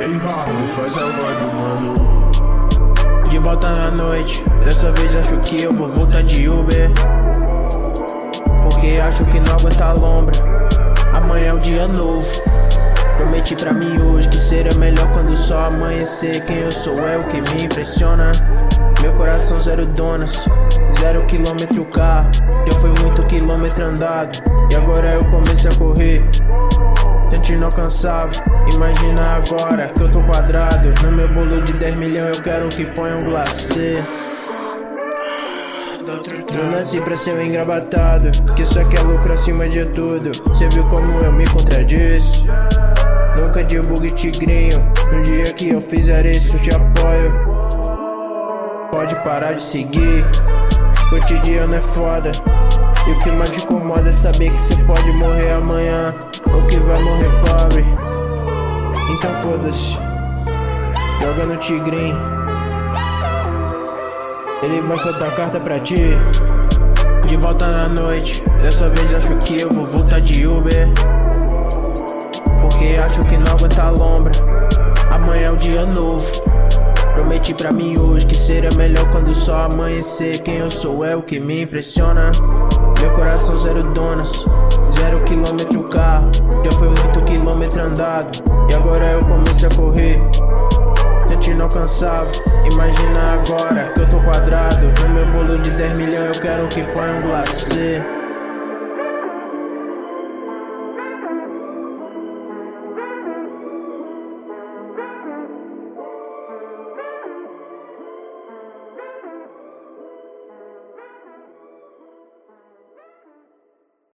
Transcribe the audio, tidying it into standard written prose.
Ei, Raul, faz a logo, mano. De volta na noite, dessa vez acho que eu vou voltar de Uber, porque acho que não aguenta a lombra. Amanhã é o dia novo. Prometi pra mim hoje que seria melhor quando o sol amanhecer. Quem eu sou é o que me impressiona. Meu coração zero donas, 0 km o carro. Já foi muito quilômetro andado e agora eu comecei a correr. Tente inalcançável, imagina agora que eu tô quadrado. No meu bolo de 10 milhões eu quero que ponha um glacê. Não nasci pra ser um engravatado, que só quer lucro acima de tudo. Cê viu como eu me contradisse? Nunca divulgue tigrinho, no dia que eu fizer isso eu te apoio. Pode parar de seguir, cotidiano é foda. E o que mais te incomoda é saber que cê pode morrer amanhã, ou que vai morrer pobre. Então foda-se, joga no tigrinho, ele vai soltar carta pra ti. De volta na noite, dessa vez acho que eu vou voltar de Uber, porque acho que não aguenta a lombra. Amanhã é o dia novo. Prometi pra mim hoje que seria melhor quando o sol amanhecer. Quem eu sou é o que me impressiona. Meu coração zero donas, 0 km o carro. Já foi muito quilômetro andado e agora eu comecei a correr. Tente inalcançável, imagina agora que eu tô quadrado. No meu bolo de 10 milhões eu quero que ponha um glacê.